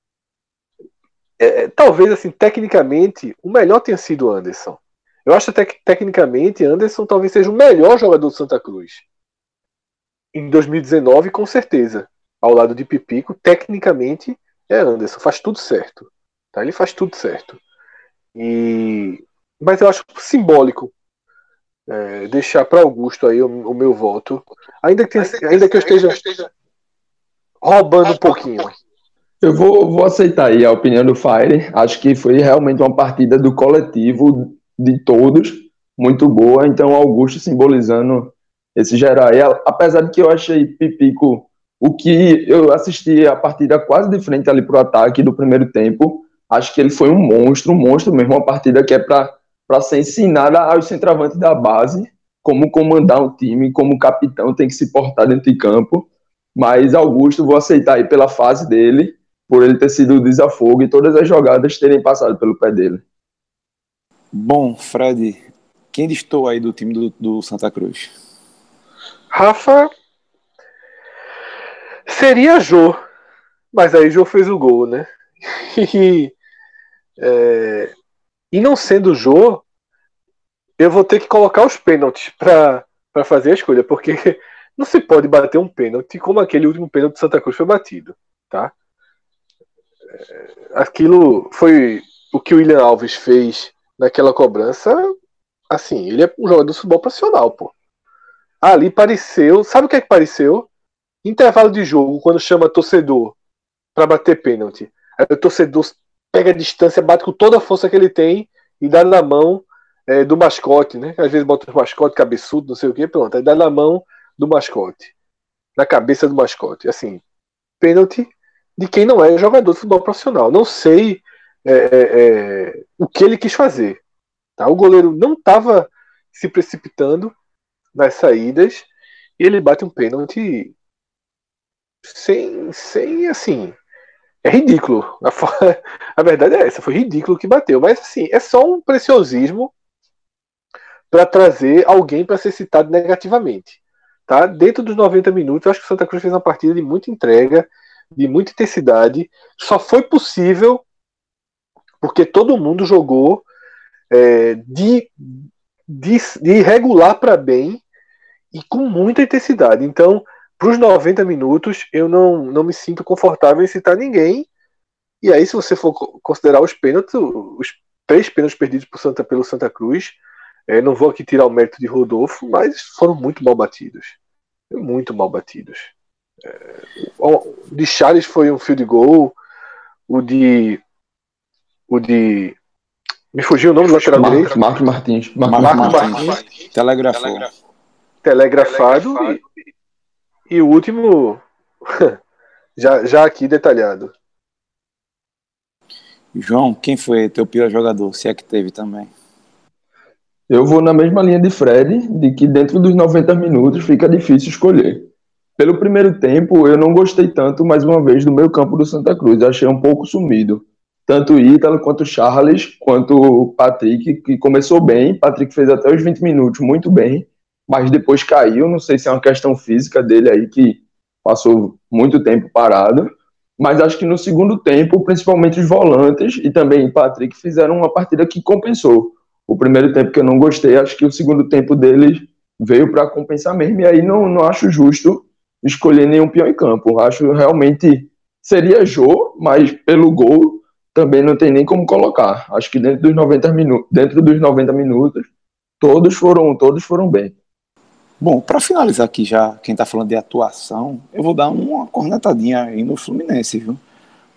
talvez assim, tecnicamente, o melhor tenha sido Anderson. Eu acho até que tecnicamente Anderson talvez seja o melhor jogador do Santa Cruz. Em 2019, com certeza. Ao lado de Pipico, tecnicamente é Anderson, faz tudo certo. Tá? Ele faz tudo certo. Mas eu acho simbólico deixar para Augusto aí o meu voto. Ainda que eu esteja roubando um pouquinho. Eu vou aceitar aí a opinião do Fire. Acho que foi realmente uma partida do coletivo de todos, muito boa. Então, Augusto simbolizando esse geral aí. Apesar de que eu achei Pipico, o que eu assisti a partida quase de frente ali pro ataque do primeiro tempo, acho que ele foi um monstro mesmo. Uma partida que é para ser ensinada aos centroavantes da base, como comandar um time, como capitão tem que se portar dentro de campo. Mas Augusto, vou aceitar aí pela fase dele, por ele ter sido o desafogo e todas as jogadas terem passado pelo pé dele. Bom, Fred, quem destoou aí do time do Santa Cruz? Rafa, seria Jô, mas aí Jô fez o gol, né? E não sendo Jô, eu vou ter que colocar os pênaltis para fazer a escolha, porque não se pode bater um pênalti como aquele último pênalti do Santa Cruz foi batido, tá? Aquilo foi o que o William Alves fez naquela cobrança. Assim, ele é um jogador de futebol profissional, pô. Ali pareceu, sabe o que é que pareceu? Intervalo de jogo, quando chama torcedor para bater pênalti. Aí o torcedor pega a distância, bate com toda a força que ele tem e dá na mão do mascote, né? Às vezes bota o mascote cabeçudo, não sei o que, pronto. Aí dá na mão do mascote, na cabeça do mascote. Assim, pênalti de quem não é jogador de futebol profissional. Não sei o que ele quis fazer. Tá? O goleiro não estava se precipitando nas saídas e ele bate um pênalti sem assim. É ridículo. A verdade é essa, foi ridículo que bateu. Mas assim, é só um preciosismo para trazer alguém para ser citado negativamente. Tá? Dentro dos 90 minutos, eu acho que o Santa Cruz fez uma partida de muita entrega, de muita intensidade. Só foi possível porque todo mundo jogou de regular para bem e com muita intensidade. Então, para os 90 minutos, eu não me sinto confortável em citar ninguém. E aí, se você for considerar os pênaltis, os 3 pênaltis perdidos pelo Santa Cruz, não vou aqui tirar o mérito de Rodolfo, mas foram muito mal batidos. Muito mal batidos. O de Charles foi um field goal. O de. Me fugiu o nome do lateral direito? Marcos Martins. Marcos Martins. Telegrafado. E o último, já aqui detalhado. João, quem foi teu pior jogador? Se é que teve também. Eu vou na mesma linha de Fred, de que dentro dos 90 minutos fica difícil escolher. Pelo primeiro tempo, eu não gostei tanto, mais uma vez, do meio campo do Santa Cruz. Eu achei um pouco sumido. Tanto o Ítalo, quanto o Charles, quanto o Patrick, que começou bem. Patrick fez até os 20 minutos muito bem, mas depois caiu. Não sei se é uma questão física dele aí, que passou muito tempo parado. Mas acho que no segundo tempo, principalmente os volantes e também o Patrick fizeram uma partida que compensou. O primeiro tempo que eu não gostei, acho que o segundo tempo deles veio para compensar mesmo. E aí não acho justo escolher nenhum pior em campo. Acho realmente seria Jô, mas pelo gol também não tem nem como colocar. Acho que dentro dos 90 minutos, todos foram bem. Bom, para finalizar aqui já, quem está falando de atuação, eu vou dar uma cornetadinha aí no Fluminense, viu?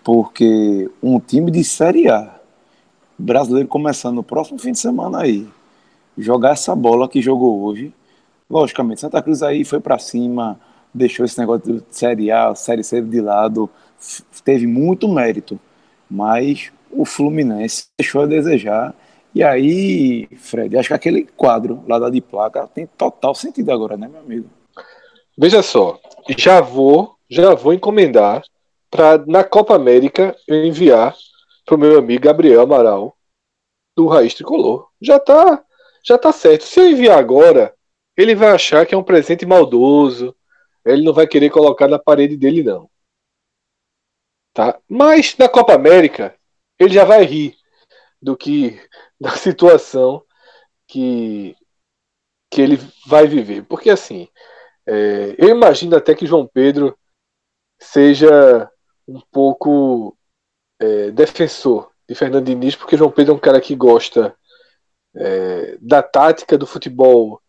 Porque um time de Série A, brasileiro começando no próximo fim de semana aí, jogar essa bola que jogou hoje, logicamente, Santa Cruz aí foi para cima, deixou esse negócio de Série A, Série C de lado, teve muito mérito, mas o Fluminense deixou a desejar. E aí, Fred, acho que aquele quadro lá da de placa tem total sentido agora, né, meu amigo? Veja só, já vou encomendar para na Copa América eu enviar para o meu amigo Gabriel Amaral do Raiz Tricolor. Já tá certo. Se eu enviar agora, ele vai achar que é um presente maldoso. Ele não vai querer colocar na parede dele não, tá? Mas na Copa América ele já vai rir do que da situação que que ele vai viver, porque assim, eu imagino até que João Pedro seja um pouco defensor de Fernando Diniz, porque João Pedro é um cara que gosta da tática do futebol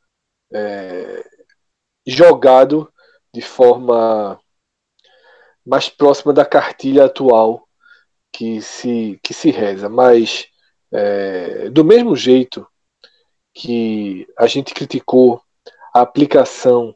jogado de forma mais próxima da cartilha atual que se reza. Mas do mesmo jeito que a gente criticou a aplicação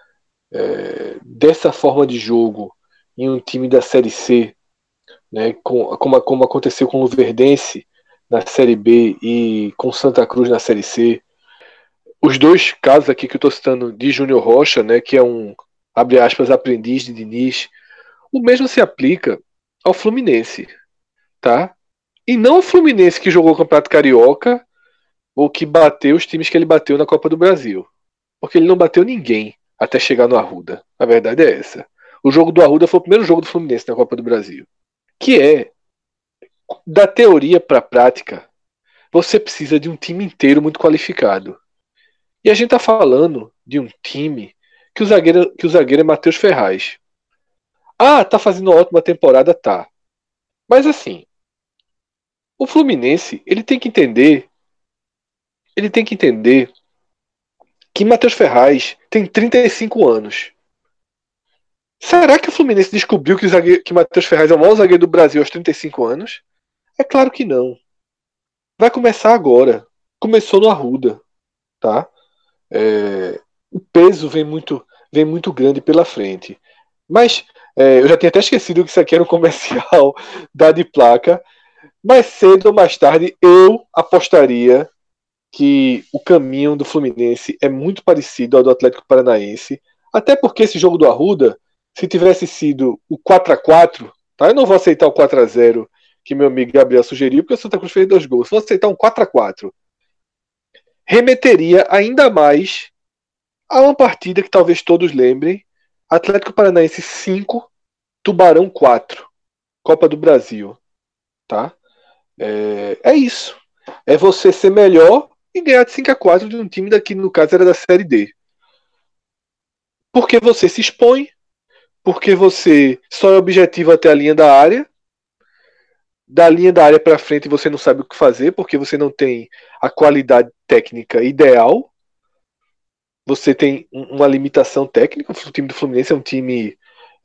dessa forma de jogo em um time da Série C, né, como aconteceu com o Luverdense na Série B e com Santa Cruz na Série C. Os dois casos aqui que eu estou citando de Júnior Rocha, né, que é um, abre aspas, aprendiz de Diniz, o mesmo se aplica ao Fluminense, tá? E não o Fluminense que jogou o Campeonato Carioca ou que bateu os times que ele bateu na Copa do Brasil. Porque ele não bateu ninguém até chegar no Arruda. A verdade é essa. O jogo do Arruda foi o primeiro jogo do Fluminense na Copa do Brasil. Que é, da teoria para a prática, você precisa de um time inteiro muito qualificado. E a gente tá falando de um time que o zagueiro é Matheus Ferraz. Ah, tá fazendo uma ótima temporada, tá. Mas assim, o Fluminense, ele tem que entender que Matheus Ferraz tem 35 anos. Será que o Fluminense descobriu que Matheus Ferraz é o maior zagueiro do Brasil aos 35 anos? É claro que não. Vai começar agora. Começou no Arruda, tá? O peso vem muito grande pela frente. Mas eu já tinha até esquecido que isso aqui era um comercial da de placa. Mais cedo ou mais tarde eu apostaria que o caminho do Fluminense é muito parecido ao do Atlético Paranaense. Até porque esse jogo do Arruda, se tivesse sido o 4-4, tá? Eu não vou aceitar o 4-0 que meu amigo Gabriel sugeriu, porque o Santa Cruz fez 2 gols. Se vou aceitar um 4-4, remeteria ainda mais a uma partida que talvez todos lembrem: Atlético Paranaense 5, Tubarão 4, Copa do Brasil, tá? É isso. É você ser melhor e ganhar de 5-4 de um time daqui, no caso era da Série D. Porque você se expõe, porque você só é objetivo até a linha da área. Da linha da área para frente você não sabe o que fazer, porque você não tem a qualidade técnica ideal. Você tem uma limitação técnica. O time do Fluminense é um time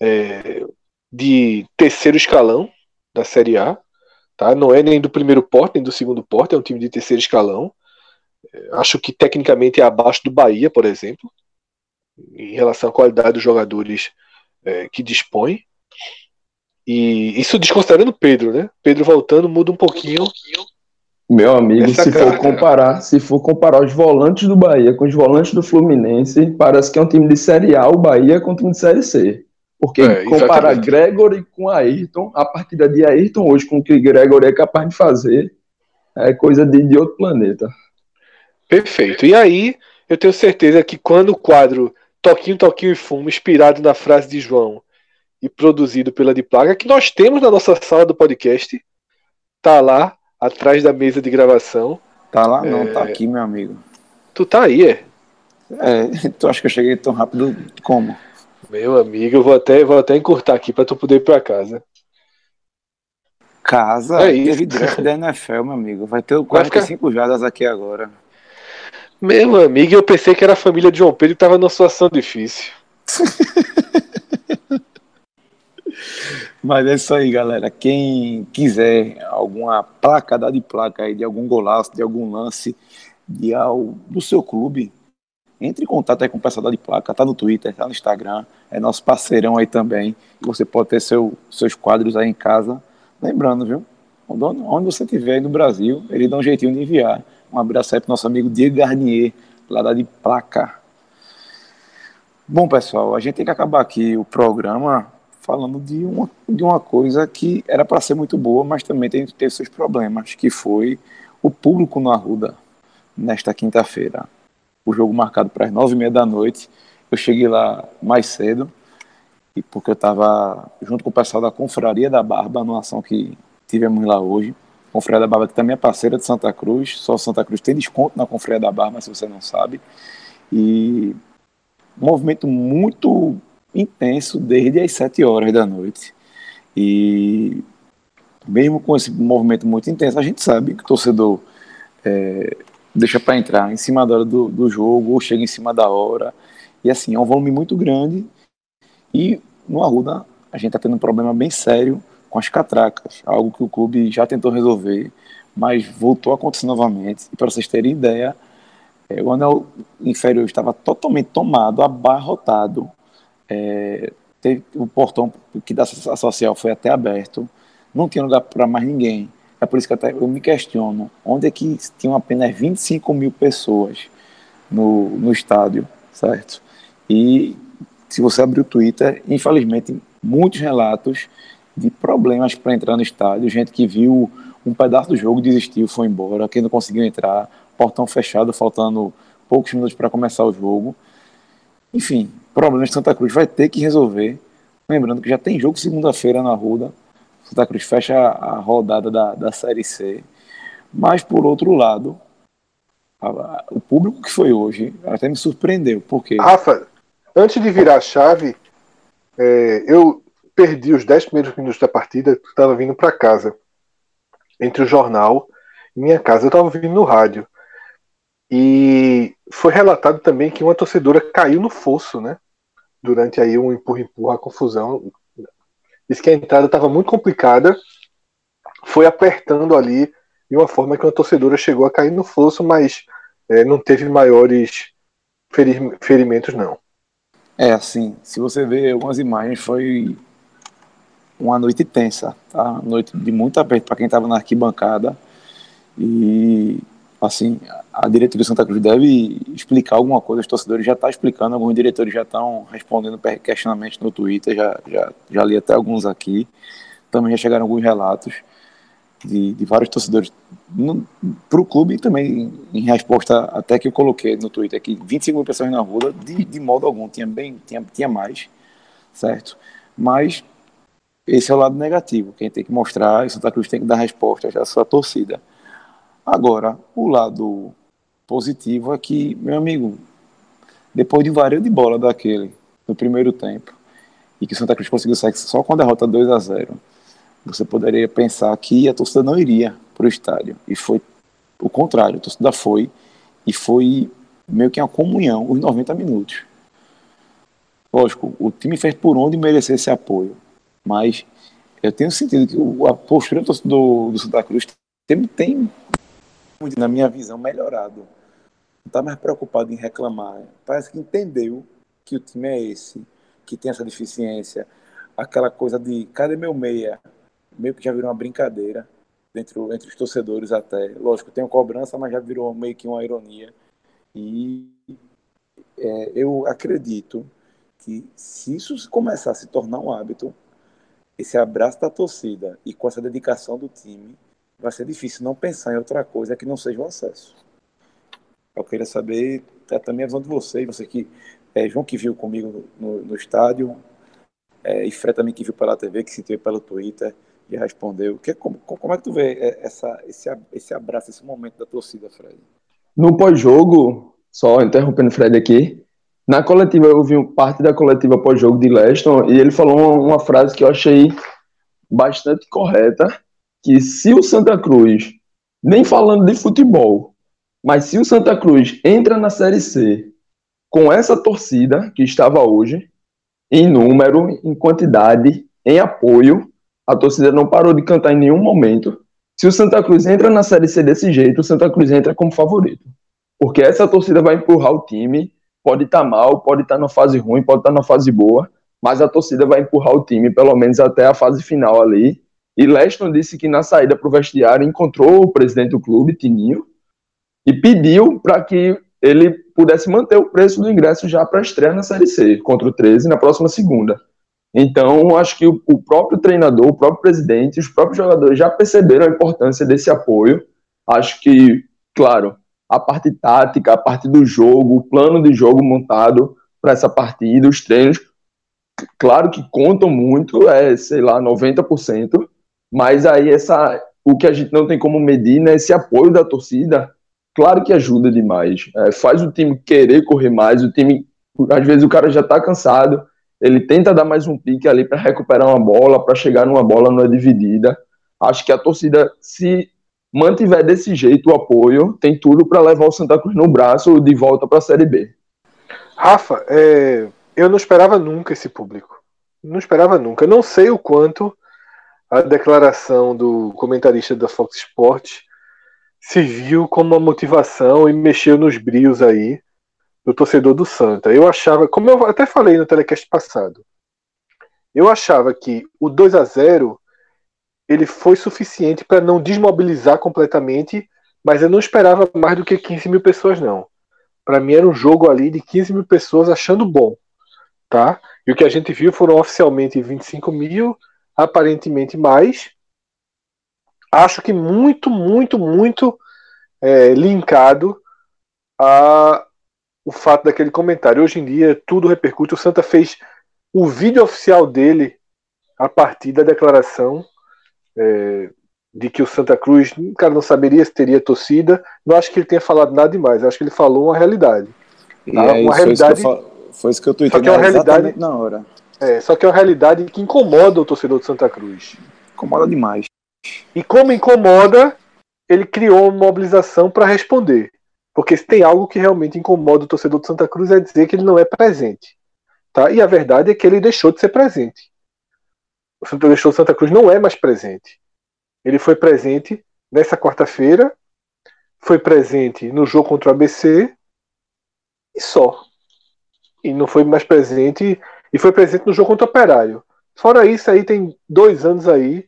de terceiro escalão da Série A. Tá? Não é nem do primeiro porte, nem do segundo porte, é um time de terceiro escalão. Acho que tecnicamente é abaixo do Bahia, por exemplo, em relação à qualidade dos jogadores que dispõe. E isso desconsiderando Pedro, né? Pedro voltando muda um pouquinho. Meu amigo, se for comparar os volantes do Bahia com os volantes do Fluminense, parece que é um time de Série A, o Bahia com um time de Série C. Porque comparar Gregory com Ayrton, a partida de Ayrton hoje com o que Gregory é capaz de fazer, é coisa de outro planeta. Perfeito. E aí, eu tenho certeza que quando o quadro Toquinho, Toquinho e Fumo, inspirado na frase de João e produzido pela de Plaga, que nós temos na nossa sala do podcast, tá lá, atrás da mesa de gravação. Tá lá não, tá aqui, meu amigo. Tu tá aí, Tu acha que eu cheguei tão rápido como? Meu amigo, eu vou até encurtar aqui pra tu poder ir pra casa. Teve draft da NFL, meu amigo. Vai ter o 45 jardas aqui agora. Meu amigo, eu pensei que era a família de João Pedro que tava numa situação difícil. Mas é isso aí, galera. Quem quiser alguma placa, dar de placa aí de algum golaço, de algum lance do seu clube, entre em contato aí com o pessoal da de placa, tá no Twitter, tá no Instagram, é nosso parceirão aí também. E você pode ter seus quadros aí em casa. Lembrando, viu? Onde você estiver aí no Brasil, ele dá um jeitinho de enviar. Um abraço aí pro nosso amigo Diego Garnier, lá da de placa. Bom, pessoal, a gente tem que acabar aqui o programa falando de uma coisa que era para ser muito boa, mas também teve seus problemas, que foi o público no Arruda nesta quinta-feira. O jogo marcado para as 9h30 da noite. Eu cheguei lá mais cedo, porque eu estava junto com o pessoal da Confraria da Barba, numa ação que tivemos lá hoje. Confraria da Barba, que também é parceira de Santa Cruz, só Santa Cruz tem desconto na Confraria da Barba, se você não sabe. E um movimento muito intenso desde as 7 horas da noite. E mesmo com esse movimento muito intenso, a gente sabe que o torcedor deixa para entrar em cima da hora do jogo, ou chega em cima da hora. E assim, é um volume muito grande. E no Arruda, a gente está tendo um problema bem sério com as catracas, algo que o clube já tentou resolver, mas voltou a acontecer novamente. E para vocês terem ideia, o anel inferior estava totalmente tomado, abarrotado. O portão que dá acesso à social foi até aberto, não tinha lugar para mais ninguém. É por isso que até eu me questiono, onde é que tinham apenas 25 mil pessoas no estádio, certo? E se você abrir o Twitter, infelizmente, muitos relatos de problemas para entrar no estádio, gente que viu um pedaço do jogo, desistiu, foi embora, quem não conseguiu entrar, portão fechado, faltando poucos minutos para começar o jogo. Enfim, problemas que Santa Cruz vai ter que resolver. Lembrando que já tem jogo segunda-feira na Arruda. Santa Cruz fecha a rodada da Série C. Mas, por outro lado, o público que foi hoje até me surpreendeu. Porque Rafa, antes de virar a chave, eu perdi os 10 primeiros minutos da partida, estava vindo para casa. Entre o jornal e minha casa, eu estava vindo no rádio. E foi relatado também que uma torcedora caiu no fosso, né? Durante aí um empurra-empurra, a confusão. Diz que a entrada estava muito complicada, foi apertando ali de uma forma que uma torcedora chegou a cair no fosso, mas não teve maiores ferimentos, não. assim, se você ver algumas imagens, foi uma noite tensa, tá? Uma noite de muito aperto para quem estava na arquibancada. E, assim, a diretoria de Santa Cruz deve explicar alguma coisa, os torcedores já estão explicando, alguns diretores já estão respondendo questionamentos no Twitter, já li até alguns aqui. Também já chegaram alguns relatos de vários torcedores para o clube e também em resposta até que eu coloquei no Twitter que 25 mil pessoas na rua, de modo algum, tinha mais, certo? Mas esse é o lado negativo, quem tem que mostrar, e Santa Cruz tem que dar resposta à sua torcida. Agora, o lado positivo é que, meu amigo, depois de um vareio de bola daquele no primeiro tempo, e que o Santa Cruz conseguiu sair só com a derrota 2-0, você poderia pensar que a torcida não iria para o estádio. E foi o contrário, a torcida foi, e foi meio que uma comunhão os 90 minutos. Lógico, o time fez por onde merecer esse apoio, mas eu tenho sentido que a postura do Santa Cruz tem, na minha visão, melhorado. Não está mais preocupado em reclamar. Parece que entendeu que o time é esse, que tem essa deficiência. Aquela coisa de, cadê meu meia? Meio que já virou uma brincadeira entre os torcedores até. Lógico, tem uma cobrança, mas já virou meio que uma ironia. E eu acredito que se isso começar a se tornar um hábito, esse abraço da torcida e com essa dedicação do time, vai ser difícil não pensar em outra coisa que não seja o acesso. Eu queria saber também a visão de vocês, você que João que viu comigo no estádio, e Fred também que viu pela TV, que sentiu pelo Twitter e respondeu. Como é que tu vê esse abraço, esse momento da torcida, Fred? No pós-jogo, só interrompendo o Fred aqui, na coletiva eu vi parte da coletiva pós-jogo de Leston e ele falou uma frase que eu achei bastante correta, que se o Santa Cruz, nem falando de futebol, mas se o Santa Cruz entra na Série C com essa torcida que estava hoje, em número, em quantidade, em apoio. A torcida não parou de cantar em nenhum momento. Se o Santa Cruz entra na Série C desse jeito, o Santa Cruz entra como favorito. Porque essa torcida vai empurrar o time, pode estar mal, pode estar na fase ruim, pode estar na fase boa, mas a torcida vai empurrar o time, pelo menos até a fase final ali. E Leston disse que na saída para o vestiário encontrou o presidente do clube, Tininho, e pediu para que ele pudesse manter o preço do ingresso já para a estreia na Série C, contra o 13, na próxima segunda. Então, acho que o próprio treinador, o próprio presidente, os próprios jogadores já perceberam a importância desse apoio. Acho que, claro, a parte tática, a parte do jogo, o plano de jogo montado para essa partida, os treinos, claro que contam muito, sei lá, 90%, mas aí o que a gente não tem como medir, né, esse apoio da torcida, claro que ajuda demais. Faz o time querer correr mais, o time, às vezes o cara já está cansado, ele tenta dar mais um pique ali para recuperar uma bola, para chegar numa bola não é dividida. Acho que a torcida, se mantiver desse jeito o apoio, tem tudo para levar o Santa Cruz no braço de volta para a Série B. Rafa, eu não esperava nunca esse público. Não esperava nunca. Eu não sei o quanto a declaração do comentarista da Fox Sports serviu como uma motivação e mexeu nos brios aí do torcedor do Santa. Eu achava, como eu até falei no telecast passado, eu achava que o 2-0 ele foi suficiente para não desmobilizar completamente, mas eu não esperava mais do que 15 mil pessoas, não. Para mim era um jogo ali de 15 mil pessoas achando bom, tá? E o que a gente viu foram oficialmente 25 mil, aparentemente mais. Acho que muito, muito, muito linkado a o fato daquele comentário. Hoje em dia tudo repercute. O Santa fez o vídeo oficial dele a partir da declaração de que o Santa Cruz, o cara não saberia se teria torcida. Não acho que ele tenha falado nada demais. Acho que ele falou uma realidade. E tá? aí, Uma realidade. Foi isso que eu tuitei, Só que é uma realidade, exatamente na hora. Só que é uma realidade que incomoda o torcedor do Santa Cruz. Incomoda demais. E como incomoda, ele criou uma mobilização para responder. Porque se tem algo que realmente incomoda o torcedor do Santa Cruz é dizer que ele não é presente. Tá? E a verdade é que ele deixou de ser presente. O Santa Cruz não é mais presente. Ele foi presente nessa quarta-feira, foi presente no jogo contra o ABC e só. E não foi mais presente, e foi presente no jogo contra o Operário. Fora isso, aí tem 2 anos aí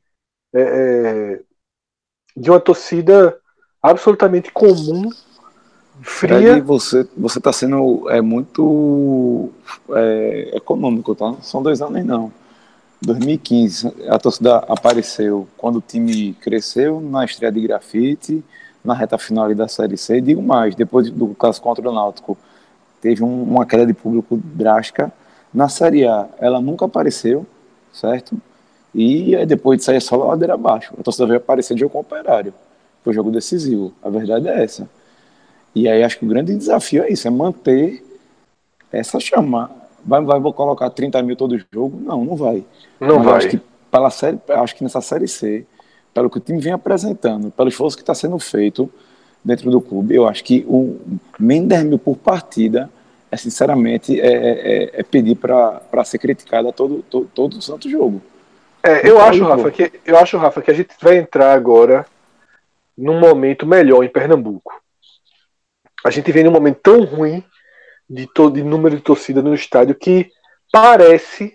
de uma torcida absolutamente comum, fria. Fred, você está sendo muito econômico, tá? São 2 anos não. 2015, a torcida apareceu quando o time cresceu na estreia de Grafite, na reta final ali da Série C. E digo mais, depois do caso contra o Náutico, teve uma queda de público drástica. Na Série A, ela nunca apareceu, certo? E aí depois de sair só a ladeira abaixo. A torcida veio aparecer de jogo com o Operário. Foi um jogo decisivo. A verdade é essa. E aí acho que o grande desafio é isso, é manter essa chama. Vou colocar 30 mil todo jogo? Não, não vai. Não Mas vai. acho que nessa Série C, pelo que o time vem apresentando, pelo esforço que está sendo feito dentro do clube, eu acho que o menos 10 mil por partida sinceramente, pedir para ser criticado a todo o santo jogo. Eu acho, Rafa, que a gente vai entrar agora num momento melhor em Pernambuco. A gente vem num momento tão ruim de número de torcida no estádio que parece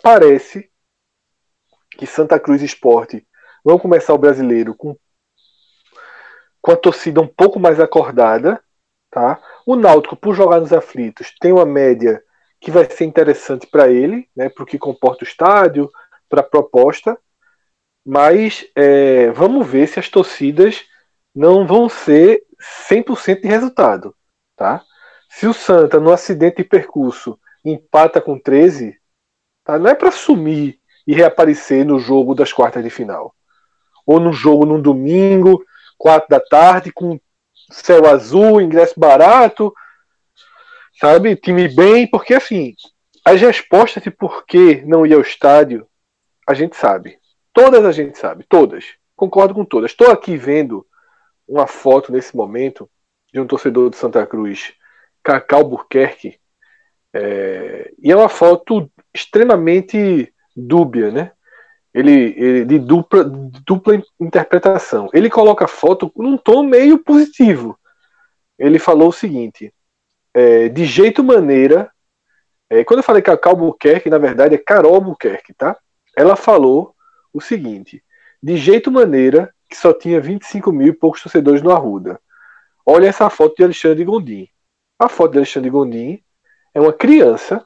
que Santa Cruz Esporte vão começar o brasileiro com a torcida um pouco mais acordada, tá? O Náutico, por jogar nos aflitos, tem uma média que vai ser interessante para ele, né, para o que comporta o estádio, para a proposta, mas vamos ver se as torcidas não vão ser 100% de resultado, tá? Se o Santa, no acidente de percurso, empata com 13, tá? Não é para sumir e reaparecer no jogo das quartas de final. Ou no jogo num domingo, 4 da tarde, com céu azul, ingresso barato, sabe? Time bem, porque assim, as respostas de por que não ir ao estádio, a gente sabe. Todas a gente sabe, todas. Concordo com todas. Estou aqui vendo uma foto nesse momento de um torcedor de Santa Cruz, Cacau Burquerque, e é uma foto extremamente dúbia, né? ele de dupla interpretação. Ele coloca a foto num tom meio positivo. Ele falou o seguinte: de jeito maneira. Quando eu falei Cacau Buquerque, na verdade é Carol Buquerque, tá? Ela falou o seguinte: de jeito maneira que só tinha 25 mil e poucos torcedores no Arruda. Olha essa foto de Alexandre Gondim. A foto de Alexandre Gondim é uma criança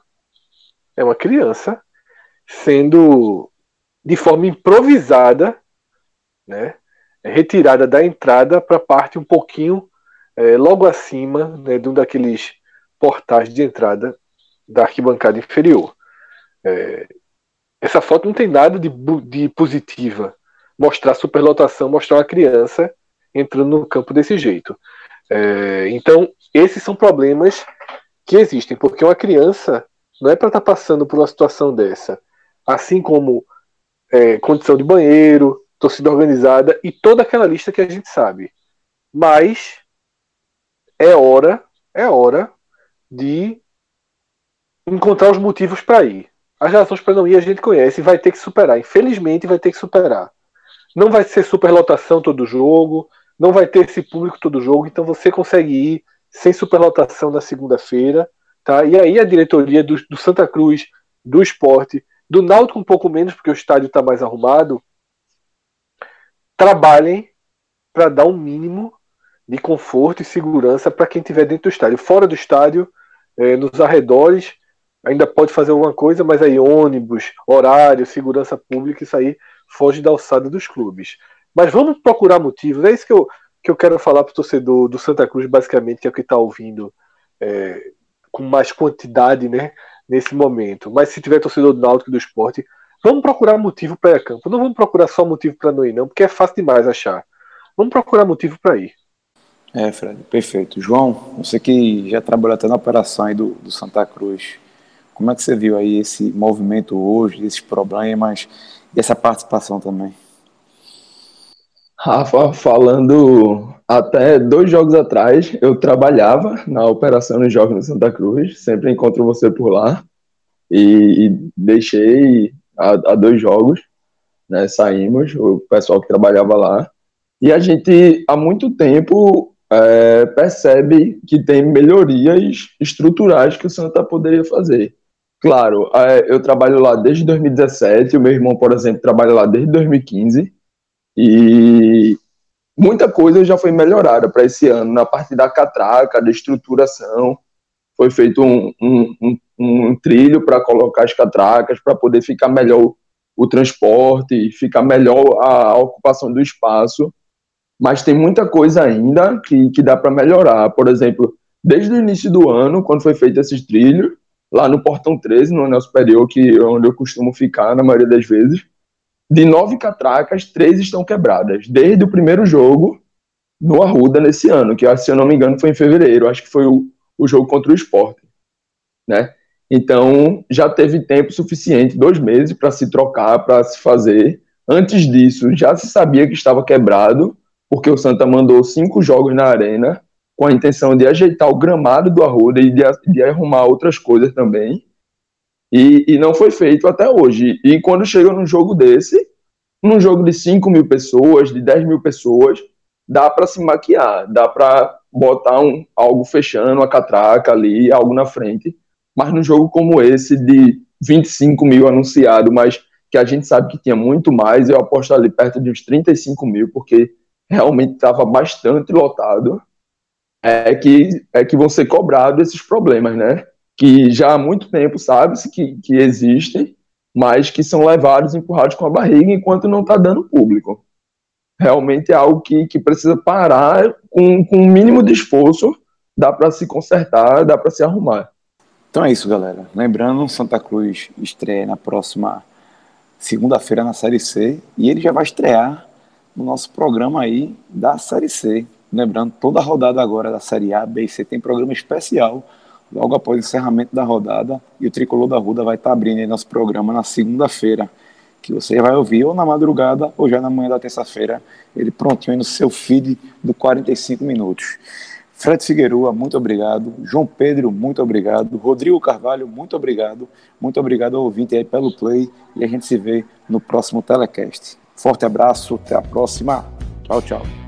sendo de forma improvisada, né, retirada da entrada para a parte um pouquinho logo acima, né, de um daqueles portais de entrada da arquibancada inferior. Essa foto não tem nada de positiva. Mostrar superlotação, mostrar uma criança entrando no campo desse jeito. Então, esses são problemas que existem, porque uma criança não é para estar passando por uma situação dessa. Assim como condição de banheiro, torcida organizada e toda aquela lista que a gente sabe. Mas é hora de encontrar os motivos para ir. As razões para não ir a gente conhece e vai ter que superar. Infelizmente vai ter que superar. Não vai ser superlotação todo jogo, não vai ter esse público todo jogo, então você consegue ir sem superlotação na segunda-feira, tá? E aí a diretoria do Santa Cruz, do Sport, do Náutico um pouco menos, porque o estádio está mais arrumado, trabalhem para dar um mínimo de conforto e segurança para quem estiver dentro do estádio. Fora do estádio, nos arredores, ainda pode fazer alguma coisa, mas aí ônibus, horário, segurança pública, isso aí foge da alçada dos clubes. Mas vamos procurar motivos. É isso que eu quero falar para o torcedor do Santa Cruz, basicamente, que é o que está ouvindo com mais quantidade, né, nesse momento. Mas se tiver torcedor do Náutico e do Sport, vamos procurar motivo para ir a campo. Não vamos procurar só motivo para não ir, não, porque é fácil demais achar. Vamos procurar motivo para ir. Fred, perfeito. João, você que já trabalhou até na operação aí do Santa Cruz, como é que você viu aí esse movimento hoje, esses problemas e essa participação também? Rafa, falando até 2 jogos atrás, eu trabalhava na operação dos Jogos no Santa Cruz, sempre encontro você por lá, e deixei há 2 jogos, né, saímos, o pessoal que trabalhava lá, e a gente há muito tempo percebe que tem melhorias estruturais que o Santa poderia fazer. Claro, eu trabalho lá desde 2017, o meu irmão, por exemplo, trabalha lá desde 2015, e muita coisa já foi melhorada para esse ano, na parte da catraca, da estruturação. Foi feito um trilho para colocar as catracas, para poder ficar melhor o transporte, ficar melhor a ocupação do espaço. Mas tem muita coisa ainda que dá para melhorar. Por exemplo, desde o início do ano, quando foi feito esses trilhos, lá no Portão 13, no anel superior, que é onde eu costumo ficar na maioria das vezes, de 9 catracas, 3 estão quebradas. Desde o primeiro jogo no Arruda nesse ano, que se eu não me engano foi em fevereiro, acho que foi o jogo contra o Sport, né? Então já teve tempo suficiente, 2 meses, para se trocar, para se fazer. Antes disso, já se sabia que estava quebrado, porque o Santa mandou 5 jogos na arena com a intenção de ajeitar o gramado do Arruda e de arrumar outras coisas também. E não foi feito até hoje. E quando chega num jogo desse, num jogo de 5 mil pessoas, de 10 mil pessoas, dá para se maquiar, dá para botar algo fechando a catraca ali, algo na frente. Mas num jogo como esse, de 25 mil anunciado, mas que a gente sabe que tinha muito mais, eu aposto ali perto de uns 35 mil, porque realmente estava bastante lotado, que vão ser cobrados esses problemas, né? Que já há muito tempo sabe-se que existem, mas que são levados, empurrados com a barriga enquanto não está dando público. Realmente é algo que precisa parar com um mínimo de esforço, dá para se consertar, dá para se arrumar. Então é isso, galera. Lembrando, Santa Cruz estreia na próxima segunda-feira na Série C e ele já vai estrear no nosso programa aí da Série C. Lembrando, toda a rodada agora da Série A, B e C tem programa especial logo após o encerramento da rodada, e o Tricolor da Arruda vai estar abrindo aí nosso programa na segunda-feira, que você vai ouvir ou na madrugada ou já na manhã da terça-feira, ele prontinho aí no seu feed do 45 minutos. Fred Figueroa, muito obrigado. João Pedro, muito obrigado. Rodrigo Carvalho, muito obrigado. Muito obrigado ao ouvinte aí pelo play. E a gente se vê no próximo telecast. Forte abraço, até a próxima. Tchau, tchau.